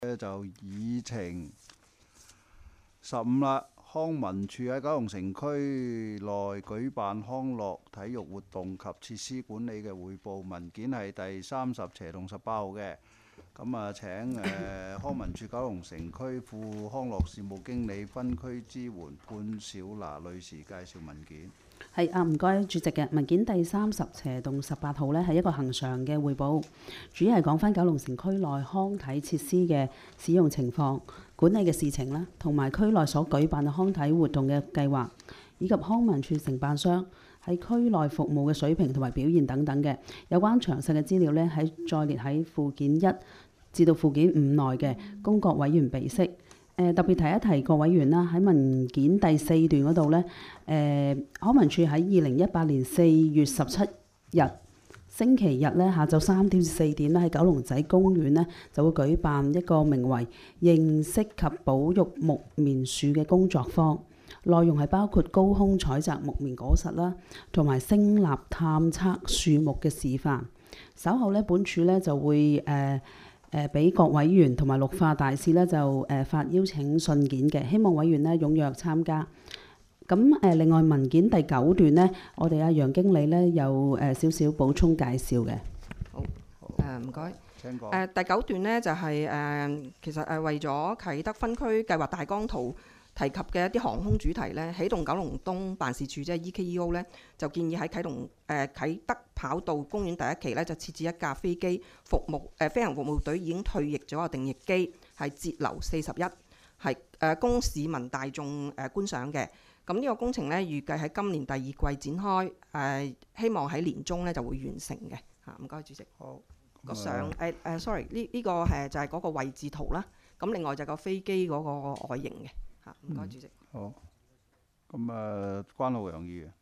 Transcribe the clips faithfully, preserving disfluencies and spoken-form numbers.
咧就議程十五啦。康文署喺九龍城區內舉辦康樂體育活動及設施管理嘅匯報文件係第三十斜同十八號嘅。咁啊請誒、呃、康文署九龍城區副康樂事務經理分區支援潘小娜女士介紹文件。 係啊，唔該主席嘅文件第三十斜動十八號呢係一個恆常嘅匯報，主要係講翻九龍城區內康體設施嘅使用情況、管理嘅事情啦，同埋區內所舉辦嘅康體活動嘅計劃，以及康文署承辦商喺區內服務嘅水平同埋表現等等嘅有關詳細嘅資料呢，喺再列喺附件一至到附件五內嘅，供各委員備悉。誒特別提一提各委員啦，喺文件第四段嗰度呢，誒康文署喺二零一八年四月十七日星期日呢，下晝三點至四點咧，喺九龍仔公園呢，就會舉辦一個名為認識及保育木棉樹嘅工作坊，內容係包括高空採摘木棉果實啦，同埋聲納探測樹木嘅示範。稍後呢，本署呢就會誒。呃誒俾各委員同埋綠化大使咧就誒、呃、發邀請信件嘅，希望委員咧踴躍參加。咁誒、呃、另外文件第九段呢，我哋阿楊經理咧有誒、呃、少少補充介紹嘅。 好，誒唔該。 請講。 誒第九段呢，就係、是、誒、呃、其實誒為咗啟德分區計劃大綱圖提及嘅一啲航空主題咧，啟動九龍東辦事處即係 E K E O 咧，就建議喺啟動誒、呃、啟德跑道公園第一期咧，就設置一架飛機服務誒、呃、飛行服務隊已經退役咗嘅定翼機，係節流四十一，係誒供市民大眾誒、呃、觀賞嘅。咁呢個工程咧預計喺今年第二季展開，誒、呃、希望喺年中咧就會完成嘅。嚇，唔該主席。 好。 個相誒誒，sorry，呢呢個誒就係嗰個位置圖啦。咁另外就係個飛機嗰個外形嘅。嚇，唔該主席。 好。咁啊，關浩洋議員。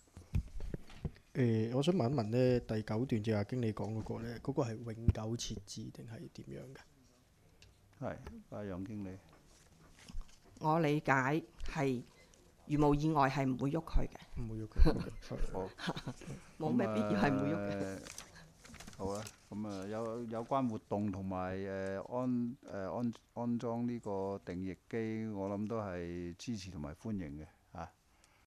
誒，我想問一問咧，第九段正話經理講嗰個咧，嗰個係永久設置定係點樣嘅？ 係，阿楊經理。 我理解係如無意外係唔會喐佢嘅。 唔會喐佢。 好。 冇咩必要係唔會喐嘅。 好啦，咁啊有有關活動同埋誒安誒、呃、安安裝呢個定翼機，我諗都係支持同埋歡迎嘅嚇。